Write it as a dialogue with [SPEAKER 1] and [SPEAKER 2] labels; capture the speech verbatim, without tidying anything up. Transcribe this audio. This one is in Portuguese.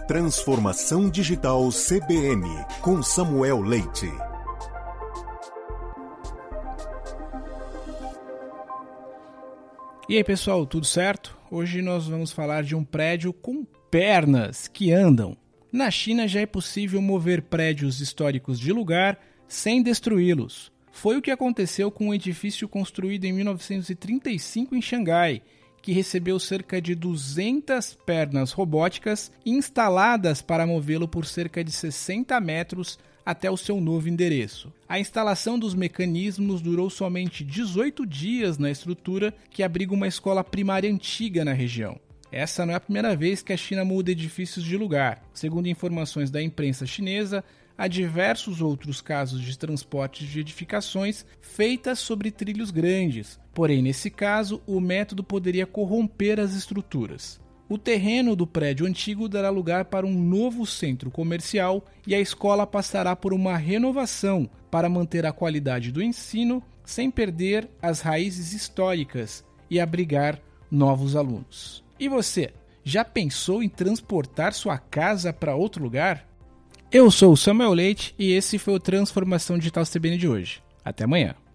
[SPEAKER 1] Transformação Digital C B N, com Samuel Leite.
[SPEAKER 2] E aí pessoal, tudo certo? Hoje nós vamos falar de um prédio com pernas que andam. Na China já é possível mover prédios históricos de lugar sem destruí-los. Foi o que aconteceu com um edifício construído em mil novecentos e trinta e cinco em Xangai, que recebeu cerca de duzentas pernas robóticas instaladas para movê-lo por cerca de sessenta metros até o seu novo endereço. A instalação dos mecanismos durou somente dezoito dias na estrutura que abriga uma escola primária antiga na região. Essa não é a primeira vez que a China muda edifícios de lugar. Segundo informações da imprensa chinesa, há diversos outros casos de transporte de edificações feitas sobre trilhos grandes. Porém, nesse caso, o método poderia corromper as estruturas. O terreno do prédio antigo dará lugar para um novo centro comercial e a escola passará por uma renovação para manter a qualidade do ensino sem perder as raízes históricas e abrigar novos alunos. E você, já pensou em transportar sua casa para outro lugar? Eu sou o Samuel Leite e esse foi o Transformação Digital C B N de hoje. Até amanhã.